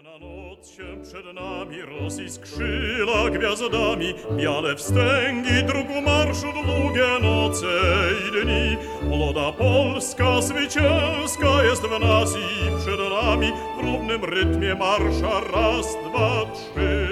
Ciemna noc się przed nami roziskrzyla gwiazdami, biale wstęgi drugu marszu, długie noce i dni. Młoda Polska zwycięska jest w nas i przed nami, w równym rytmie marsza raz, dwa, trzy.